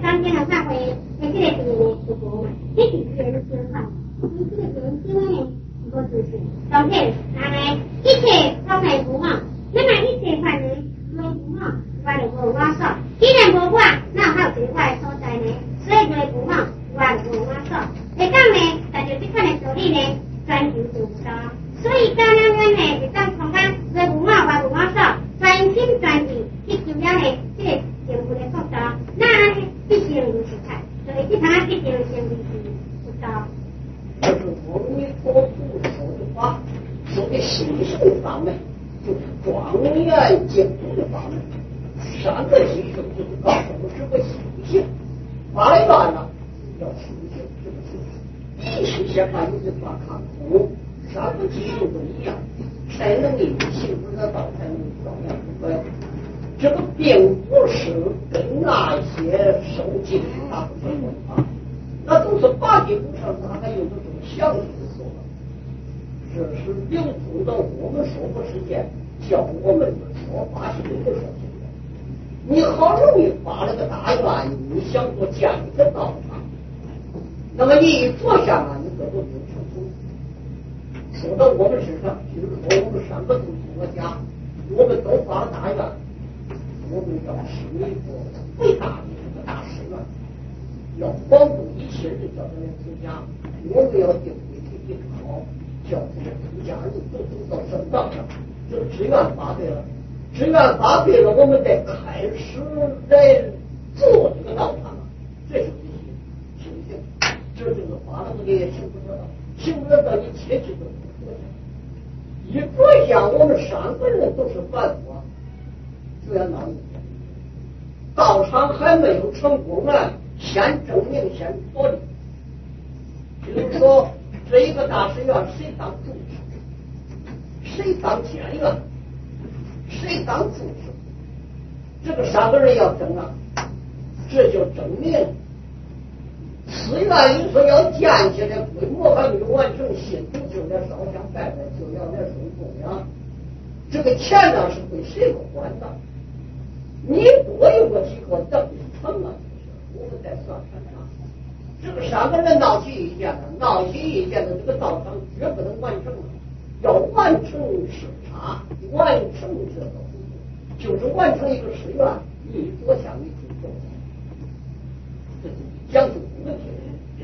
当天的发挥，这个病呢不过嘛，这是人生嘛，你这个人生呢，无自信，当然，一切都来不好，那么一切反正来不好，我就无我说，既然无我，那还有一块所在呢，所以来不好，我就无我说，会当呢，但是这款的道理呢，专心做到，所以当然呢，会当空间来不好，我无我说，专心专意，去修养呢，这个幸福的国度，那必须如此看，所以这他必定先必须知道。 这是阿弥陀佛说的话，说的行圣法门，就是庄严净土的法门。三个基础就是告诉我们是个行性，发愿了要行性，这个是必须先把你的法看通，三个基础都一样，才能以幸福的道才能庄严不败。这个并不是跟那些受经大部分文化，那都是八经上哪还有这种详细的说法？这是流通到我们娑婆世界，叫我们的说法是这个说经的。你好容易发了个大愿，你想做建一个道场，那么你一坐下来，你这都没有成功。说到我们身上，比如说我们三个同学家，我们都发了大愿。我们要是一个伟大的一个大使愿，要保护一切人叫他们出家，我们要定规矩定好，叫这个出家人都走到正道上。这个志愿发对了，志愿发对了，我们得开始来做这个道场了。这是必须行性，这就是发了这个行不得道，行不得道一切去都不坐下。一坐下，我们三个人都是凡夫。就要闹一天，道场还没有成功呢，先证明先脱离。比如说这一个大寺院，谁当主持，谁当监院，谁当主持，这个三个人要争啊，这就证明寺院里说要建起来，规模还没有完成，信徒就要烧香拜拜，就要来送供养，这个钱呢是归谁还的？你多有个几个等成了，我们再算算账。这个三个人闹起意见了，闹起意见的这个道场绝不能完成了，要完成视察，完成这个就是完成一个誓愿，你多想你去做，这是讲究问题。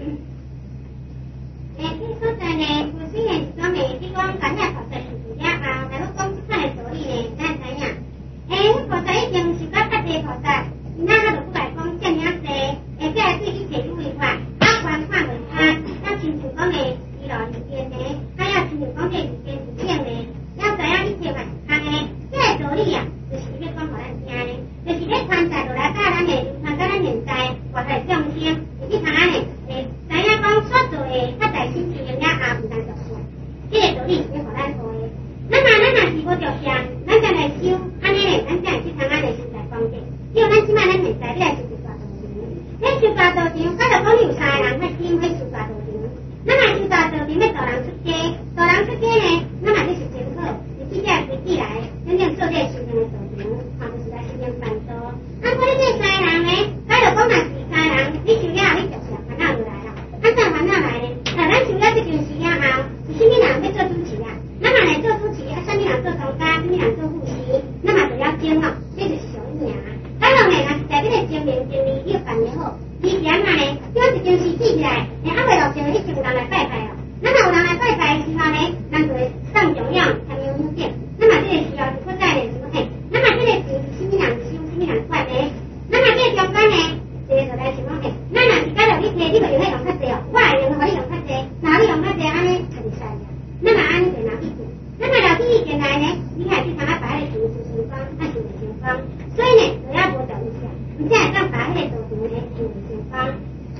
这所在呢，我虽然是讲呢，这讲咱也菩萨是主家啊，但我讲这款的道理呢，咱知影。菩萨一定是甲发地菩萨，那他就不来讲这样子，而且对一切如理法，他观看为他，要亲像讲的依老理边呢，他要亲像讲这理边是这样的，要知影一切万他呢，这个道理啊，就是要讲互咱听的，就是咧传载落来到咱的流传到咱现在，活在众生，而且他呢，知影讲所做的，他在心情了啊，唔当着数，这个道理是互咱做的。那么咱若是无着相，咱再来修，安尼咧，咱才会去参加咧现在光景。只有咱即摆咱现在，你来修一大道场，咱修大道场，我就讲你有三个人去经去修大道场。那么修大道场要导人出家，导人出家呢，那么这是真好，你即个规矩来，真正做这修行的道场，嘛不是来修行办道。按我你这三个人呢，我就讲若是三个人，你修了，你就是烦恼就来了。按怎烦恼来呢？咱修了这件事了后，是什么人要做主持啊？那么来做主持，什么人做当家，什么人做护士，那么就要精了，这就是小名。当然呢，若是在这个精明精力越办越好，以前嘛呢，叫一件事记起来，你还未落就一直有人来拜拜哦。那么有人来拜拜的时候呢，咱就会送重样，才有目的。那么这个时候就不再的什么嘿，那么这个是什么人修，什么人管呢？那么这个中间呢，这个就来什么嘿？那若是假如你摕你就用迄用较济哦，我会用互你用较济，哪你用较济安尼就会使了。那么安尼就拿意见，那么老师意见来呢，你还去参加摆个形式情况，那是情况，所以呢，就要多讲一下，你现在讲摆个道场呢，是情况。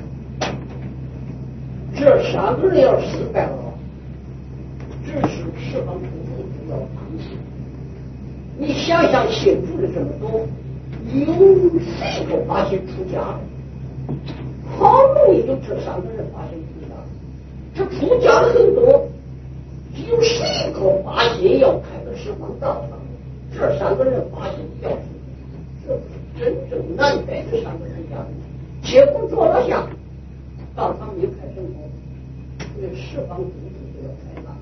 这三个人要失败了，只是十方诸佛就要放弃。你想想，信主的这么多，有谁个发现出家的？好容易有这三个人发现出家，这出家的很多。有谁个发心要开个十方道场？这三个人发心要出，这是真正难得的三个人呀！ 结果做了下，到他们一开生活，这释放主子就要开了。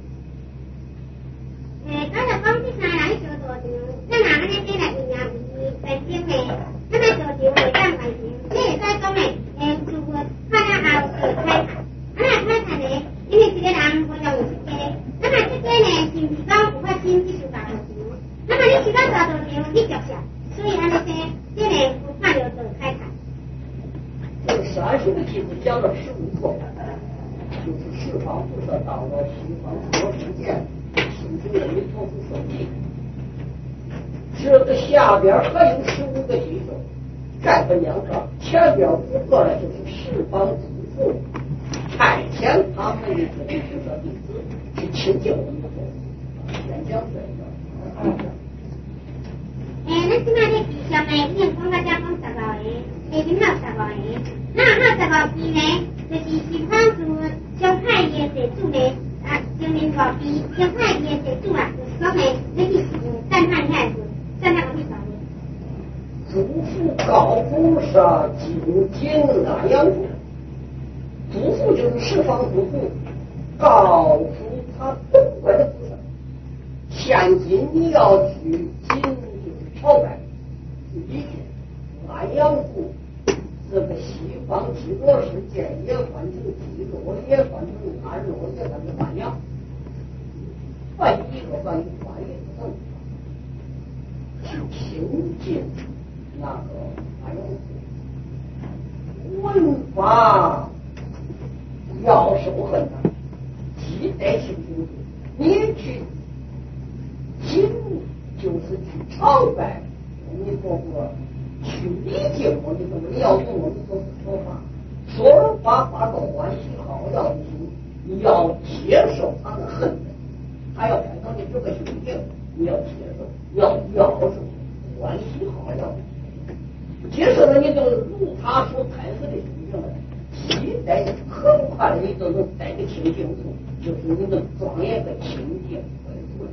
嗰就講啲晒人做道場，一嗱嗰啲啲嚟營養為精嘅，咁啊道場為單為精，即係再講嘅做個開咗後就開壇，咁啊開壇咧，因為一個人我就唔識嘅，咁啊即個咧是唔是講有法先去做大道場，咁啊你做到大道場你着上，所以安尼些即係不怕有就開壇。 这30个句子讲了15个，就是释放菩薩到了西方佛世界，形成了弥陀佛手记。这个下边还有15个句子，再分两个，前边5个呢就是释放祖父派遣他们的这个菩萨弟子去亲近我们的佛，先讲这个。 咱即擺咧字上咧，已經講到只講15個，下邊有15個。那15字咧，就是釋放主將派伊嘅地主咧，上面5字將派伊嘅地主啊，就是講咧，你去讚歎遐個，讚歎我去找你。 祖父告菩薩精進南陽主，祖父就是釋放祖父，告訴他東莞的菩薩，現今你要去精就是朝拜，去理解南陽主。这个西方极乐世界也换成极乐，也换成安乐，也换成南阳，换一个翻译换一个正去亲近那个南阳文法要受恨呐，记得清楚。你去亲就是去朝拜，你说过。去理解我们怎么要用我们说法，说法发到欢喜好要的心，你要接受他的恨人，他要改到你这个修行，你要接受，要受欢喜好要的心，接受了你就如他所开始的修行了，期待很快你就能带个清净处，就是你能庄严的清净为主。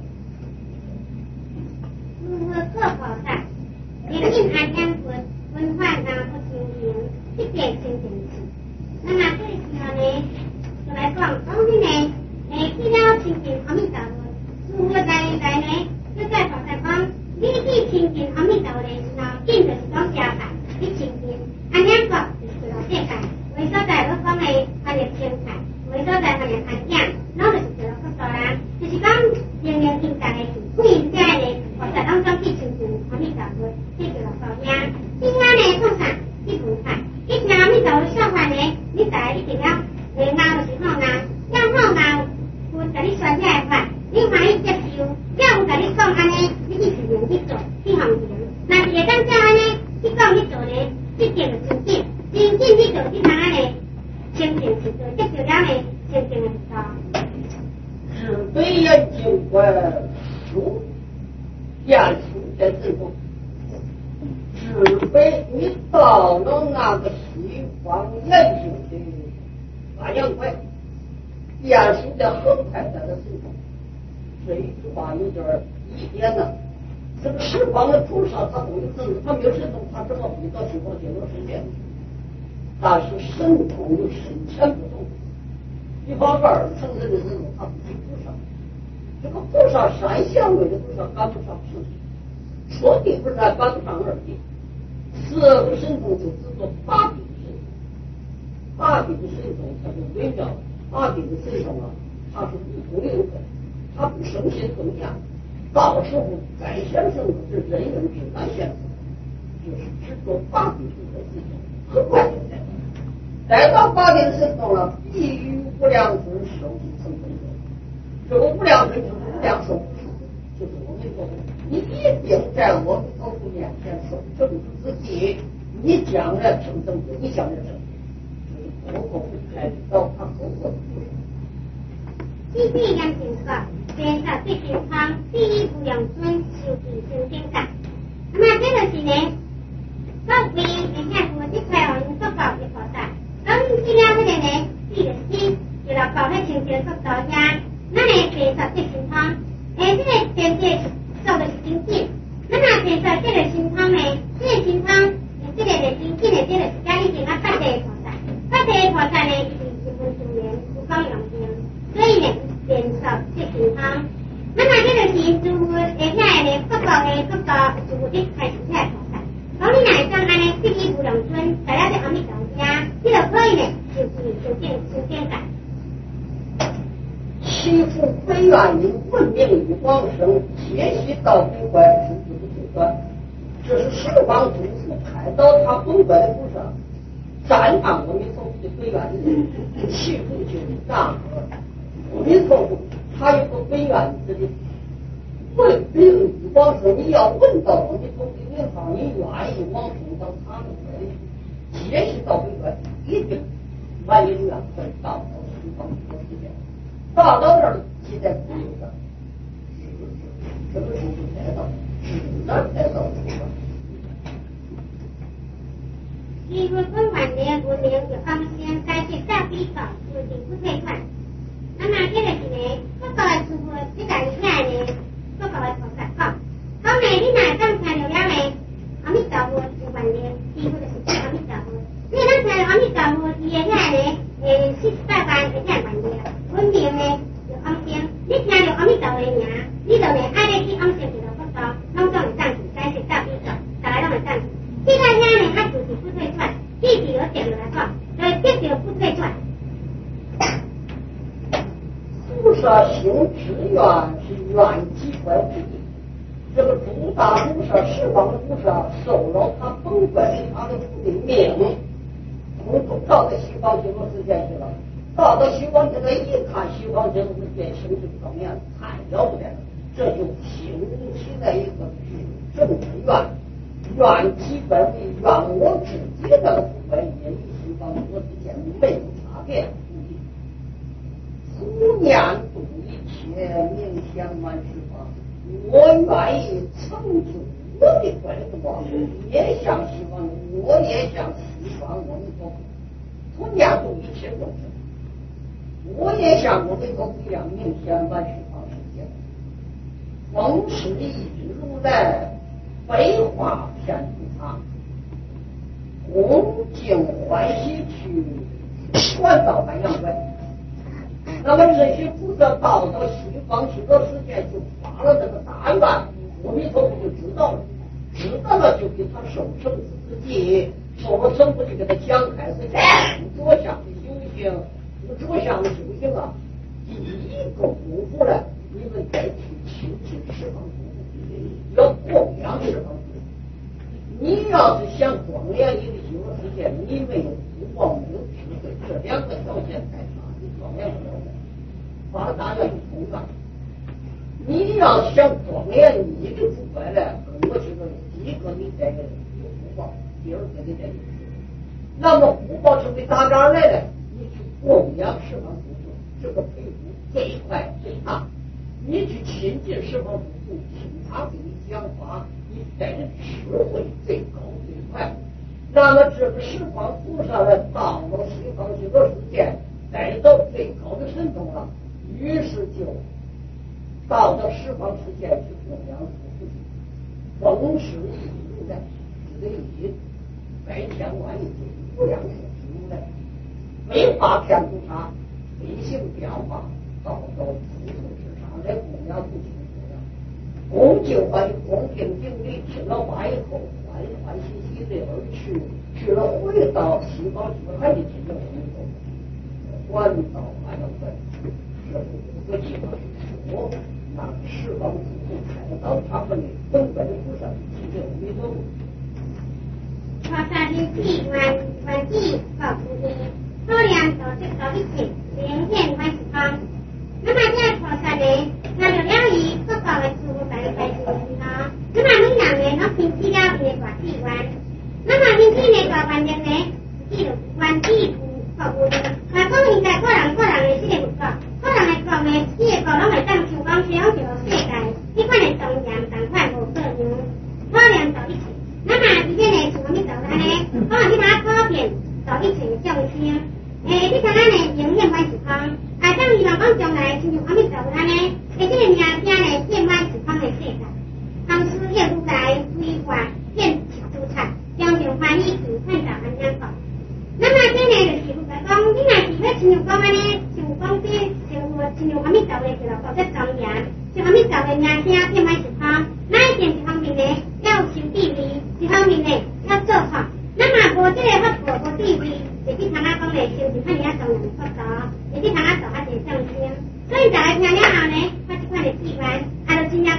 做好的。年龄安养佛文化然后清净，一点清净气。那么这个时候呢，就来讲呢，去了清净阿弥陀佛，如何来呢？就在菩薩講，你去清淨阿彌陀佛的時候，見就是講加法，你清淨安養國就是老世界，為所在我講的發熱清彩，為所在發熱安養，然後就是佛陀啦，就是講明明應該的不應該的。菩薩當中去清淨阿彌陀佛，這叫做佛名。點解呢？通常去菩薩，一聽阿彌陀佛說法呢，你在一定要拗就是好拗，要好拗，佛給你說起來法，你歡喜接受，要有給你講安尼，你去實行去做，去奉行。那是會當這安尼去講去做呢，這叫做真正，真正去做這通安尼，清淨去做，接受了呢，清淨的道。 是非眼睛观书。演出在这种只被你到了那个西方研究的南阳怪，演出在很快在的时候，这一句话有点疑点呢。这个西方的菩萨他都有神，他没有神通，他怎么会到西方极乐世界？但是神通有深浅不同，一方面成人的人他不是菩萨。这个菩萨山相位的菩萨赶不上世界，说地不是赶不上二地，4个神通就只做8地的神通，8地的神通它就微妙，8地的神通啊，它是不灵的，它不生心动念，到时候该显圣的是人人只敢显圣，就是只做8地的事情，很快就来到8地的神通了，必于无量尊受其成功。这个无量尊就是无量寿，就是我们说，你一定在我们佛祖面前守正自己，你将来成正觉，你将来成就是佛不开到他佛的路上。 此地人情國，其實即健康，第一無量尊受其成正覺。咁啊，這就是呢，各位你看我這塊我們所講的菩薩，咁這樣嘅呢，第就是就來講喺清淨速度呀。那呢，其實即健康，這個真正做的是真正。那麼其實這個健康呢，這個健康，這個的真正的這個是家裡邊啊發的。 生皆悉到本官，是不退转。这是十方祖师派到他本官的路上，赞叹阿弥陀佛的本愿的人，其中就是大和阿弥陀佛，他有个本愿之力。问别人不光说你要问到阿弥陀佛的名号，你愿意往生到他们这里，皆悉到本官，一定满有缘分到十方佛世界。到这儿现在不有的，这个就是来到，自然来到这个。 师傅本晚年5年就方先在学校比稿，注定不退款。那么这个是呢，我搞来师傅这个一下呢，我搞来菩萨讲，好呢，你哪刚听到了呢？阿弥陀佛是晚年，师傅就是阿弥陀佛。你咱听阿弥陀佛是个呢，48万个天晚年，本命呢就方先，你听到阿弥陀佛的名，你就呢爱来去方先去到佛道，拢总会赞许，在学校比稿，大家拢会赞许。这个呢，他就是不退转，弟弟有点来讲，这就不退转。 菩萨行志愿是愿机关之一，这个诸大菩萨、十方的菩萨受了他本本他的父的命，从到了西方极乐世界去了。到西方极乐一看，西方极乐世界形成怎么样？太了不得了，这就形起了一个举正之愿。愿基本的愿我自己的部分也与西方国之间没有差别。胡念度一切，冥想万事法。我愿意成就我的本我，也向西方，我也向西方阿弥陀佛，同样度一切众生。我也像阿弥陀佛一样冥想万事法世界。逢时一如来。悲化偏不差，恭敬欢喜去传导白羊关。那么这些菩萨到西方极乐世界就发了这个大愿，阿弥陀佛就知道了，知道了就给他受生死之戒，受了生死就给他讲开是着相的修行，着相的修行啊，第一个功夫呢，你们得去亲近十方佛。要供养十方佛，你要是想光亮你的极乐世界，你没有福报，没有智慧，这两个条件太差，你光亮不了的。把大家有同样，你要想光亮你的福报呢，跟我这个第一个你得有福报，第二个你得有智慧。那么福报成为大家来了，你去供养十方佛，这个赔付最快最大。你去亲近十方佛，听他给你讲法，你得智慧最高最快。那么这个十方菩萨呢，到了西方极乐世界，得到最高的神通了，于是就到了十方世界去供养佛，逢时一如来，只得以百千万亿无量寿之如来，没法偏不差，理性变化，到普通之上来供养不清供养。恭敬欢恭敬敬礼，听了话以后欢欢喜喜的而去了回到西方极乐还得听着回头还到还要分这个地方说那十方祖宗开导他们的本本菩萨其实没错。 菩萨的机关关机告诉你，好量到一切灵验万事方。那么这菩萨呢，那就了以各个的事物在进行哈。那么每两年都平息了一个大机关。那么平息呢大关键呢，记住关机服务的。那讲现在个人的这个不错，个人的讲呢，这个拢会当像讲这样就世界，这款的东洋同款无可能，好量到一切。那么而且呢，像我们做安尼，可能其他普遍到一切众生。你看咱呢，永远万事方。当希望讲将来亲像阿弥陀佛安尼，这个名声呢，遍满十方的世界。同时要如来规划遍诸刹，将上欢喜去看到安样讲。那么这呢，就是如来讲，你若是要亲像讲安尼，像讲这亲像阿弥陀佛的就高质庄严，像阿弥陀佛的名声遍满十方，那一定一方面呢要修地位，一方面呢要做法。那么无这个法度无地位，就去参加讲嘞，修是看你啊庄严的法度，就去参加做啊这众生。所以大家听了后呢，发这款的机关，就真正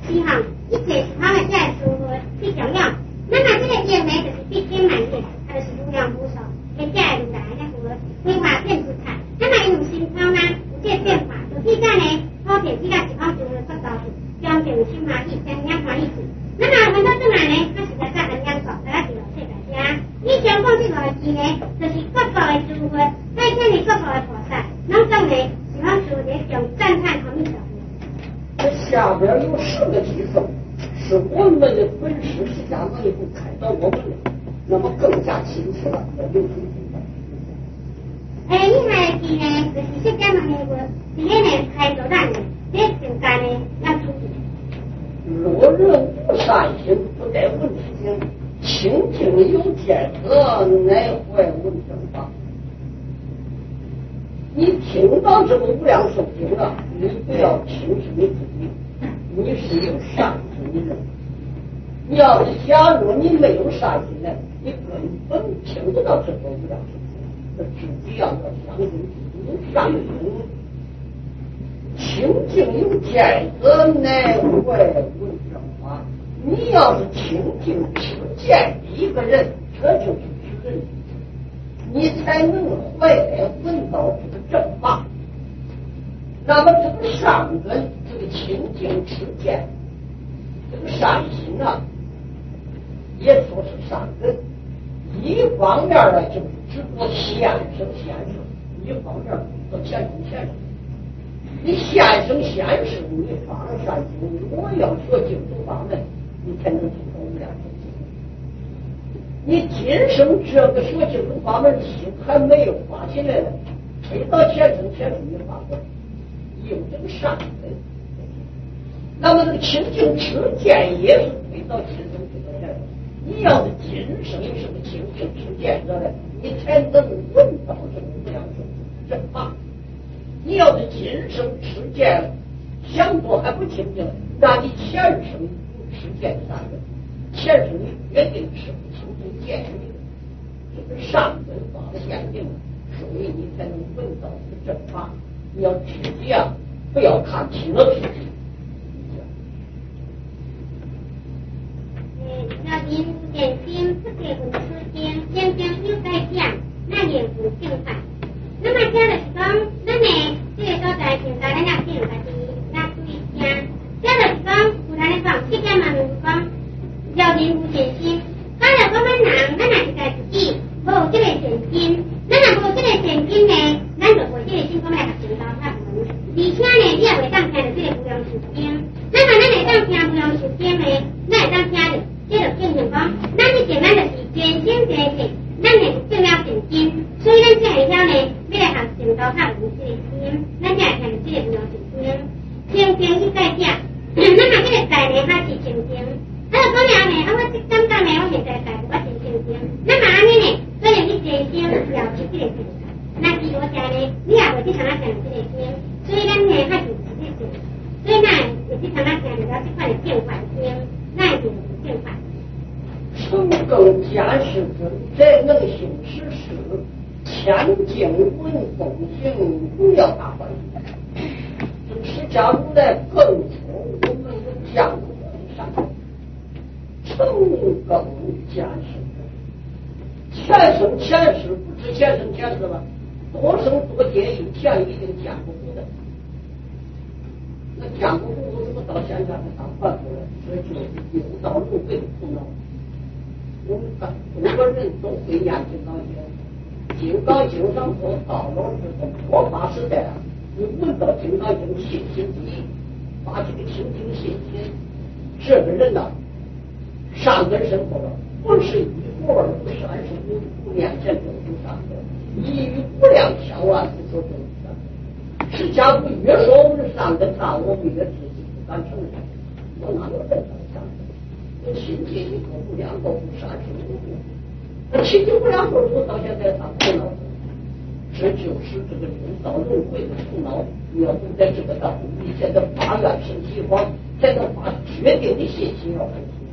是吼，一切是他们这个生活最重要。那么这个业呢，就是必经满业，它就是无量无数，而且如来那个规划变出彩。那么用心操呢，有这变化，就现在呢，好点这个是方中的速度是，将定心欢喜，将养欢喜。那么很多正来呢，它实在在很养熟，大家就有这个家。以前讲这个字呢，就是各国的诸佛，在这里各国的菩萨，拢总呢喜欢说这种赞叹阿弥陀佛。 这下边有4个偈颂，是我们的本师释迦牟尼佛开导我们的，那么更加清晰了，要有出去。 以下的字呢，就是释迦牟尼佛第一呢开导咱的，这境界呢要出去。 若人无善心，不得闻经，清净有见者，乃会闻正法。你听到这个无量寿经了，你不要轻视你自己，你是有善心的人。你要是假如你没有善心呢，你根本听不到这个无量寿经。自己要相信自己有善心，清净有见者，乃会闻正法。你要是清净持见一个人，这就是知人，你才能回来闻到这个正法。那么这个善根，这个清净持见，这个善心啊，也说是善根。一方面呢，就是只做现生现世；一方面做前生前世。你现生现世，你发了善心，我要学净土法门，你才能听懂无量寿经。你今生这个学净土法门的心还没有发起来呢，推到前生前世你发过来，有这个善根。那么这个清净持见也是推到今生推到前生。你要是今生是个清净持见者呢，你才能闻到这个无量寿经正法。你要是今生持见想做还不清净，那你前生不持见善根，前生你决定是不清净见你的这个善根法的限定，所以你才能闻到这个正法。你要自己啊，不要看清了自己。 要因见心不结闻此经，将将有在讲，那也不正法。那么这就是讲，咱呢这个所在现在咱要听家己要注意听。这就是讲，有人咧讲，释迦牟尼佛讲，要人无见心。假如讲咱人，咱也是家自己无这个见心，咱若无这个见心呢，咱就无这个心讲来学正道法门。而且呢，你也会当听到这个无量寿经。那么咱会当听无量寿经呢，咱会当听到。这就证明讲，咱以前咱就是见心见性，咱是正了正经，所以咱才会晓呢，要来学正道法门这个经，咱才会听到这个无量寿经。清净一概讲，那么这个概念它是清净。啊，讲了呢，我这感觉呢，我现在概我是清净。那么安尼呢，所以你见心了解这个经，那是我讲呢，你也会去参加讲这个经，所以咱呢还是直接讲，所以咱会去参加讲了这块的变化经，那就。 成更加是真，在能行实事，千经闻风行，不要大欢喜。这释迦如来更说我们有降伏善，成更加是真。前生前世不知前生前世了，多生多劫以前已经降不服的。那降不服为什么到现在还当凡夫了？这就是有道轮回的苦恼。我们中国人都会念金刚经，金刚经上说到了这个末法时代啊，你闻到金刚经信心第一，把这个清净信心，这个人呐，善根深厚了，不是一佛而不善是无念前就有善根，一于无量千万不说就有善根。释迦不越说我们的善根差，我们越自己不敢承认，我哪有这样的善根？心界一个无量寿善是无度，那清净无量寿主到现在他苦恼，这就是这个六道轮回的苦恼。你要懂得这个道理，你才能发愿生西方，才能把决定的信心要很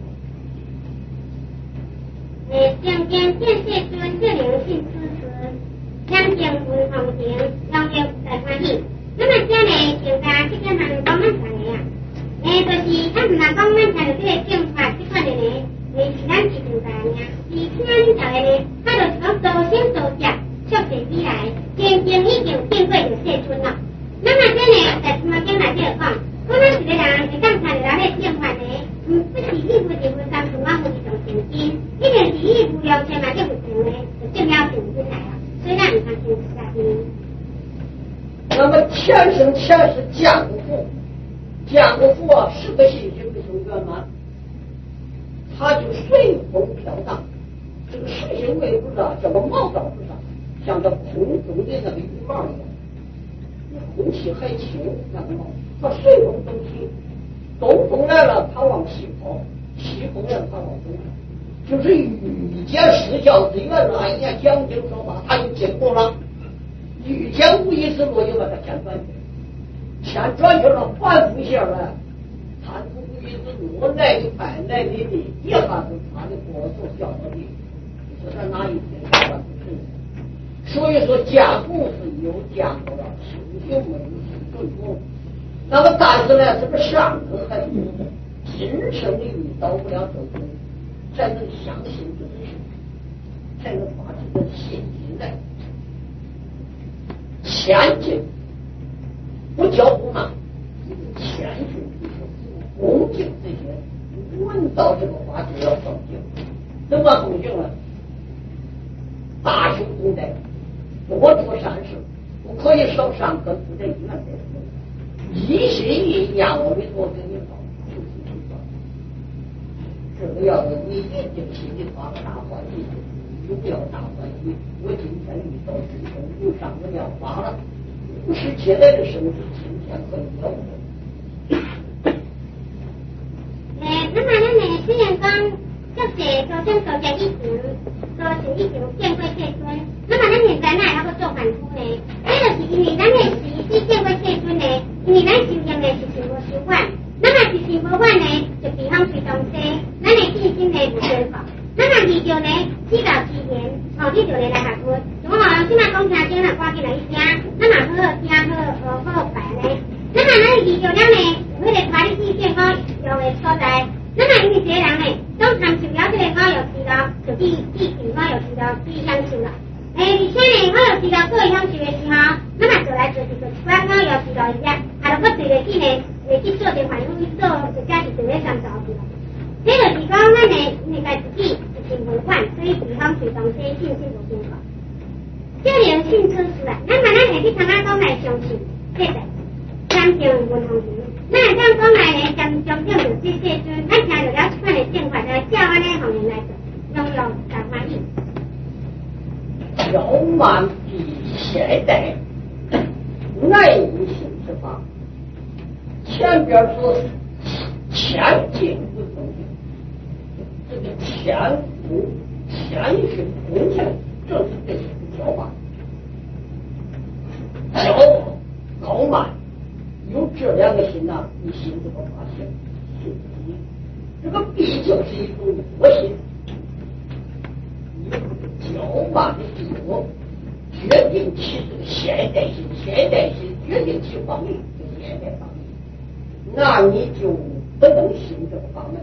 清楚。 将见世尊这灵性之时，将见闻风行，要见不在欢喜。那么这呢，现在这个蛮多蛮长的呀。 就是咱唔係講咱聽到這個政法這款的呢，是咱自己在呢，是聽恁條的呢，它就是講多生多食，促進起來，真正已經變過就世尊了。那麼這呢，在什麼經內底講，我們一個人會當聽到咱的政法呢，不是義務的會當從我們做成經，一定是義務了解嘛，這會成呢，就正要成經來了，所以咱唔通成下去。 那麼前生前世见过佛，见过佛是个信心不成圆满，他就随风飘荡。这个实行为不上，叫个毛躁不上，像这空中的那个羽毛一样，空气还轻，那个毛，它随风东起，东风来了，它往西跑；西风来了，它往东跑。就是遇见释教之缘那一年讲经说法，他就经过了。遇见无意识落就把它牵转去，牵转去了，反复下来，贪图无意识落来一派来的的，一下子他的国土掉到地，这是哪一天反复成？所以说家公是有家过了，修行没有修正果。那么但是呢，这个上次还有今生遇到不了这种，才能相信这个事，才能把这个信心来。前进不叫不慢，谦逊恭敬这些，闻到这个话就要恭敬。怎么恭敬呢？大修功德，多做善事，不可以少上根福德一万倍。一心一念阿弥陀给你报，就是这个。这个要你一定心里发个大欢喜，有不要大欢喜。我今天遇到师兄，又上个了法了，不是接来的生死，今天可以了。 那么咱呢，虽然讲就是多生多食以前，多是以前见过世尊，那么咱现在哪还要做凡夫呢？这就是因为咱的是见过世尊呢，因为咱修行呢是无修观，那么是无观呢，就比方随东西，咱的信心呢不坚固。那么你就呢，知道之前，你就来学佛。如果现在讲听经了，赶紧来听，那么好听好办呢。那么咱你就了呢，为了把你意见好有的所在。那么因为这人呢，都参受了这个我有知道，就比我有知道，比享受了。而且呢，我有知道各位享受的时候，那么做来做去就一寡我有知道一下，我对得起呢，会去做的反应去做，就假是做咧上早去了。这就是讲，咱呢，应该自己是无管，所以比方随东西信心无坚固。这灵性出世啊，那么咱会去参加讲来相信，这个相信运行鱼。那这样讲来呢，将正就这些尊，咱听到了这款的正法，就照安尼行人来做，拥有大欢喜。 小满比现代爱无性之法，前边说前进不动。这个天福、天训、恭敬，正是这些教法。教高慢，有这两个心呐，你心怎么发现？信自己，这个毕竟是一种佛心。你教慢的结果，决定其这个现代性，现代性决定其方面，就是现代方面，那你就不能信这个法门。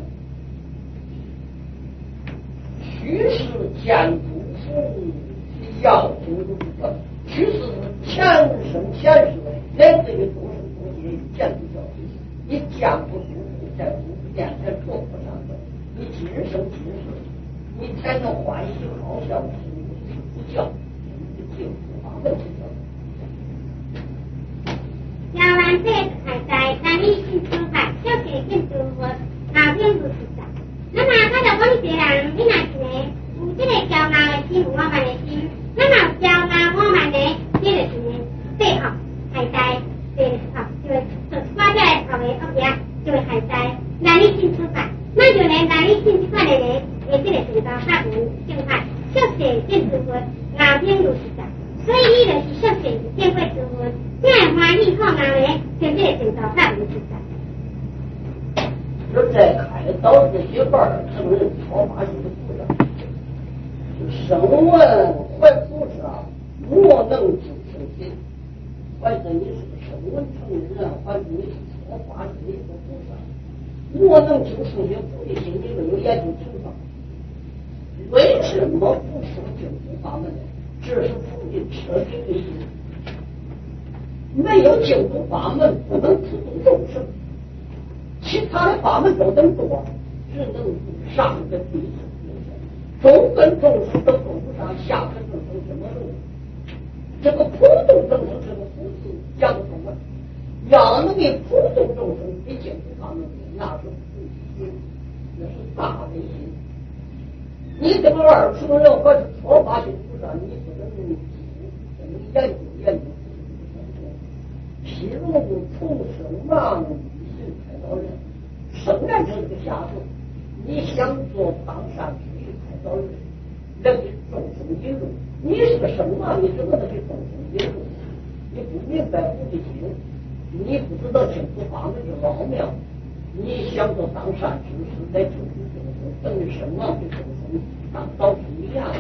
虚实见诸佛，要求如何？虚实是前生前世来自于多生多劫与见诸教体，你见不诸佛，在诸佛面前做不上的，你今生今世，你才能欢喜好笑，是不教，你净土法门之教。 教完这还在咱理性出发，小学见诸佛，后天不是的。那么他就讲这人，你若是呢，有这个骄傲的心，有我慢的心，那么骄傲我慢呢，这就是呢，背后还在对就会挂在后面后边，就会还在难理性出发，那就呢难理性这块的呢，这个是到法门正法，小学见诸佛，后天如是的。所以你就是小学见过诸佛，这样欢喜好难呢，就这个是到法门正法。 而在开导这些班儿，成人超法性的部长，就声闻怀菩萨，莫能主生心。怀着你是个声闻成人，怀着你是超法性的一个菩萨， 我能救赎些父的心，你没有研究清楚。为什么不说净土法门呢？这是父的彻底的意思。没有净土法门，不能普度众生。其他的法门都能多，只能上根底层，中根众生都够不上，下根众生怎么弄？这个普度众生这个普度讲不通了。要能给普度众生比净土法门那是不行，那是大悲心。你这个二乘人或者佛法心菩萨，你不能研究研究。譬如从生嘛，你才到人，生来就是个下属，你想做当善去才到人，人给众生引入。你是个生嘛，你怎么能给众生引入？你不明白佛的经，你不知道净土法门的奥妙，你想做当善之事来救助众生，等于生嘛给众生当导师一样。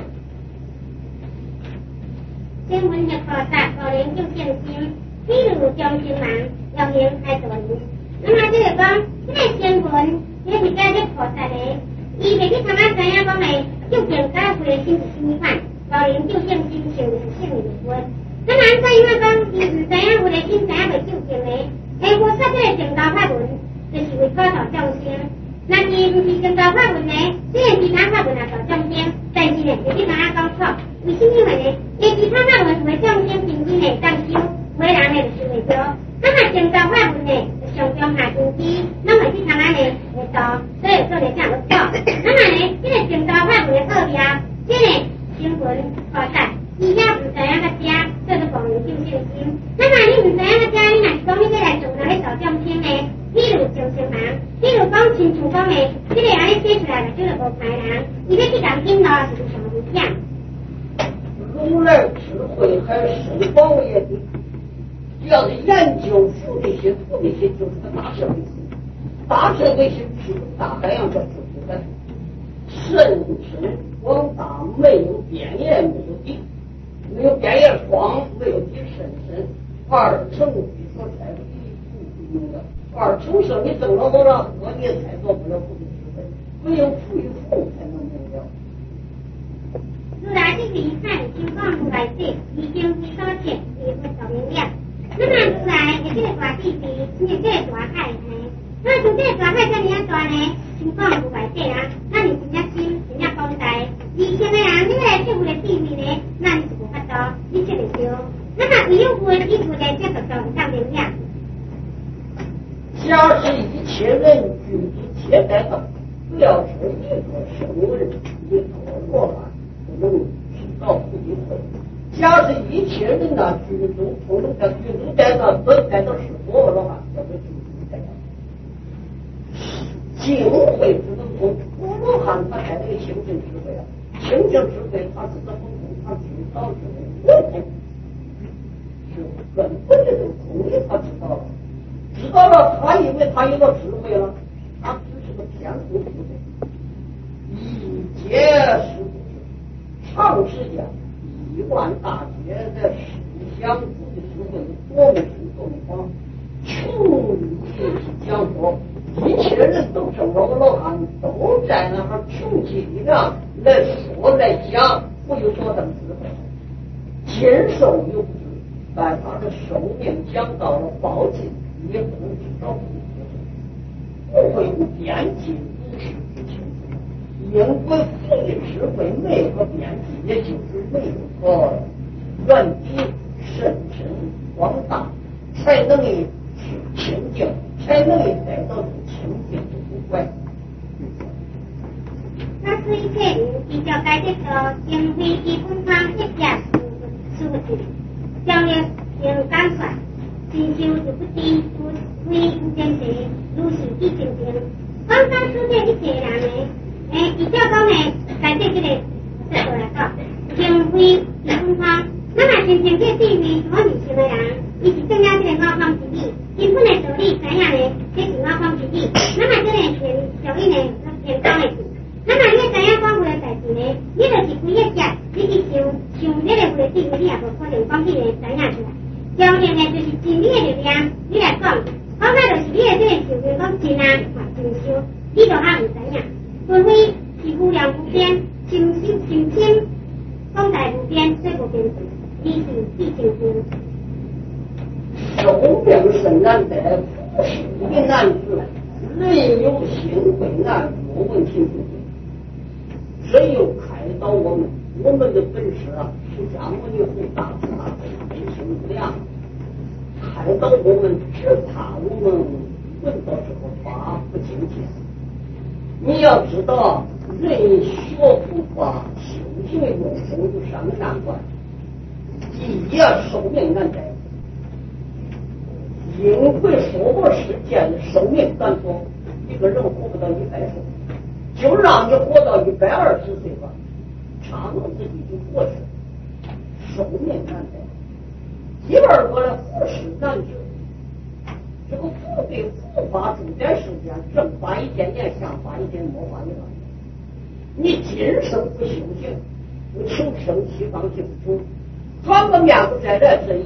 请问的菩萨可能就现心。譬如将军忙要明开道理，那么就是讲，这个新闻，这是在这菩萨嘞，伊袂去参加知影讲嘞，究竟教会的心是什么款，道理就现心受的是什么分。那么按照因为讲，伊唔知影有的心知影袂究竟嘞，菩萨这个正道法门，就是为考导众生。那伊唔是正道法门嘞，虽然其他法门也导众生，但是呢，就去哪样讲错？为什么呢？因为其他法门是为众生平均的当修。为人呢就是为着，那么正道法门呢，上中下中低，那么去参加呢会多，所以做的这样的错。那么呢，这个正道法门的奥妙，这个新闻菩萨，伊也唔知影个家，做做帮人救信心。那么你唔知影个家，你若是讲你要来做哪里找众生呢？譬如众生忙，譬如讲亲像讲的，这个安尼写出来就是无歹人，伊要去讲引导是上不像。 如来智慧还深广也的。要是研究佛的心，佛的心就是个大社会心，大社会心是大海洋的智慧的，深深广大，没有边沿，没有底，没有边沿广，没有底深深。二乘比说才不用的，二乘生你走了多少河，你也才做不了佛的智慧，没有富与富才能明了。 如来的离散情况如来世，已经是所见，也会走明了。那么如来也这个大弟弟，也这个大海呢？那从这个大海这么样大呢？情况如来世啊，那你真正心，真正高大。以前的人，你来这户的地位呢，那你是无法度，你这个少。那么没有户的地位呢，这个就上明了。 假使一切人具足皆在道，不要说一个圣人，一个罗汉，不能知道不一会。假使一切人呐，居住不能在居住在那，都在那是佛的话，叫做居住在那。净慧不能从罗汉他开那个清净智慧啊，清净智慧他是怎么空，他知道智慧不空，是根本的这个空理他知道了，知道了他以为他有了智慧了，他只是个偏空智慧，一劫是不知，长时间。10000大劫在思想自己智慧多么深多么广，穷极讲说，一切人都证了个老汉，都在那儿穷极力量来说来讲，不有多等智慧，今寿有之，但他的寿命讲到了报尽，也不能知道不会有边际无事之情。因为佛的智慧没有个边际，也就是没有个远比深深广大，才能以清净，才能以带到清净的不怪。 那是一切人比较该这个经费基本上一下数字，将来用干算，进修就不低，不非不见谁，如是一清净。刚刚说这一切人呢？比较讲呢，在这个来讲，经费基本上，那么真正这地位我年轻的人，伊是增加这个外方之力，因本来受力怎样呢？这是外方之力，那么这个偏效益呢，偏高的。那么你怎样讲回来代志呢？你就是规个家，你去想这个回地位，你也无可能讲起来怎样出来。将来呢，就是尽你的力量，你来讲，讲那就是你的这个受力讲尽啊，真修你就还唔知影，除非是无量无边，心心功德无边，虽无边际，你是必成功。 寿命是难得，福寿也难治，人有行为难，我问题不定。谁又开导我们？我们的本事啊，释迦牟尼佛大慈大悲，悲心无量，开导我们，只怕我们闻到这个法不精进。你要知道，人学佛法、修行的过程有三个难关：第一啊，寿命难得。因为娑婆世界的寿命短缩，一个人活不到100岁，就让你活到120岁吧，差不多自己就过去了，寿命难得。第二个呢，福事难治，这个福对佛法重点时间，正法一点点，相法一点，魔法一点。你今生不修行，不求生西方净土，转个面不再来，这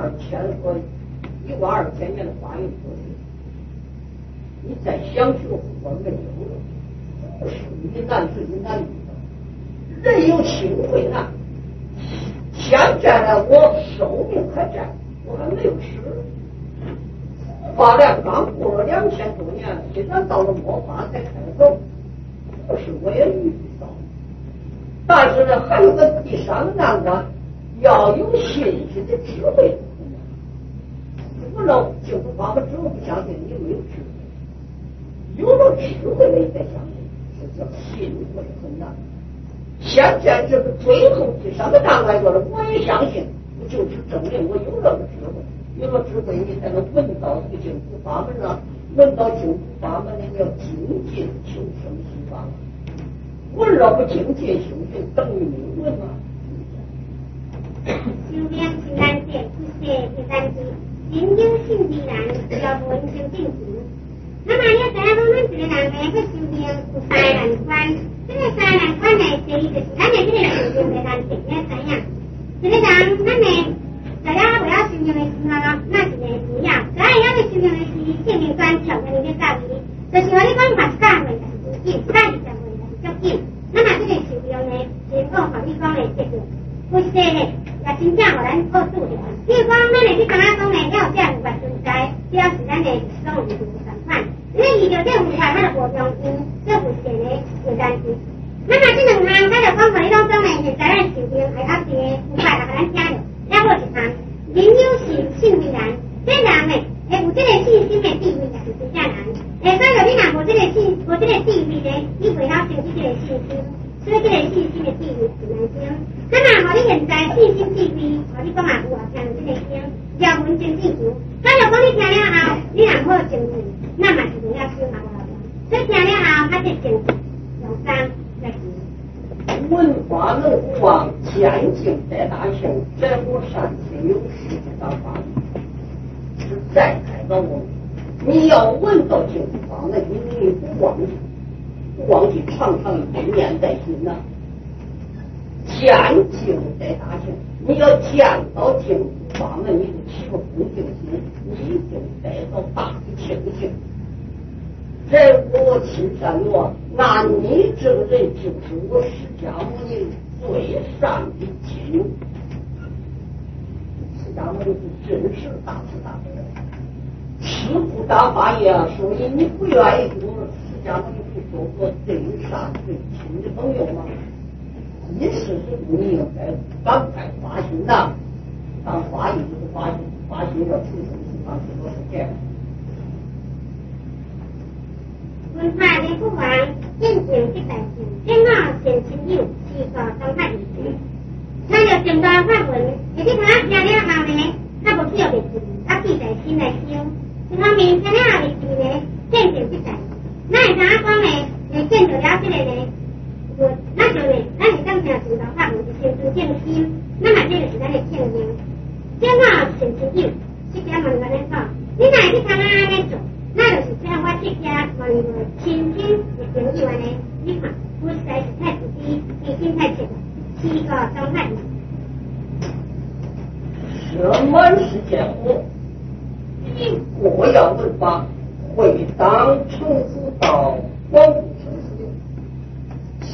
12000年的法运过去，你再想学佛法没有了，福事一难治一难遇的，人有轻会难。现在呢，我寿命还在，我还没有死。法量刚过了2000多年，现在到了末法才开走，不是我也遇到。但是呢，还有个第三个难关，要有信心的智慧。不能净土法门之后不相信，你没有智慧。有了智慧了，你再相信，这叫信会很难。现在这个最后第三个难关就是我也相信，不就是证明我有了个智慧，有了智慧你才能闻到这个净土法门啊，闻到净土法门你要精进求生西方，闻了不精进修行等于没闻啊。 修炼情难解，不写第三集。人有信必然，要闻修正行。那么你知影讲，咱一个人呢，去修行有3难关。这个3难关呢，第一就是咱的这个修行的难点，你知影？就是讲，咱的大家不要修行的时候，那是个主要。咱要去修行的是性命专求的那个道理，就是我你讲法3岁就是紧，30岁就是足紧。那么这个修行呢，是讲和你讲的这个不是的。也真正互咱好处的，比如讲，咱的去刚刚讲的，了这500存在，主要是咱的生活是相款。因为遇到这5块，它就无中间，这有钱的有担心。那么这2项，咱就讲互你当中的，现在咱修行还要是5块来互咱听着，了无一项，人有信，信必然。这人呢，会有这个信心的地位也是真正难。所以说你若无这个信，无这个地位呢，你袂晓成这个信心。所以这个信心的地位是难听。那么，我你现在信心地位，我你讲嘛有听到这个声，要闻真正行。假如讲你听了后，你若好精进，那么是要修嘛无所以听了后，他就精进用3来行。 闻法能无忘，见境在大行，在我善心有事不当法，是再开导我们。你要闻到净土法门，你不忘记。不忘记常常念在心呐，见境在大行。你要见到净土法门，你就起个恭敬心，你就得到大的清净。在我亲善我，那你这个人就是我释迦牟尼最善的亲友。释迦牟尼真是大慈大悲，师父大法也，所以你不愿意给我释迦牟尼做个最善最亲的朋友吗？你是你应该赶快发心呐，当发心就是发心要出生西方极乐世界。 文化的不忘，见境即大行，天好善亲友，是个当法理事。那就正大法门，而且他听了后呢，他无需要别字，他记在心来修。一方面听了后的字呢，见境即大行。那会怎讲呢？见到了这个呢，那就呢，咱是当听正大法门是先尊正心，那么这个是咱的正命。天好善亲友，释迦牟尼安尼讲，你若去听安尼做。那就是像我这家问亲亲的朋友呢，你看我实在是太自私，内心太浅了，是个伤害你。 舍满世间火，一个要闻法，会当成佛道，广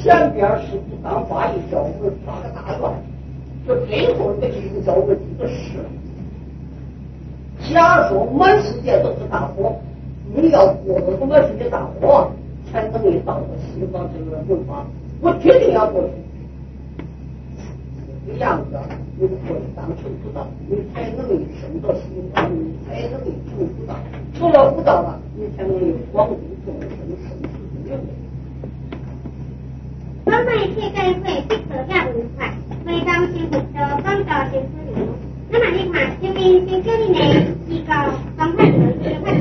前边是不当发一小门发个大乱，这最后这个营销问题的事。假说满世界都是大火，你要过了这满世界大火，才能一到西方这个文化，我决定要过去。这个样子，你会当成不到，你才能升到西方，你才能成不到，成了不到了，你才能有广度众生生死之流。 我卖世界会必得要文化，为当先佛道，帮助先佛流。那么你看，前面先叫你呢，一个方法就是会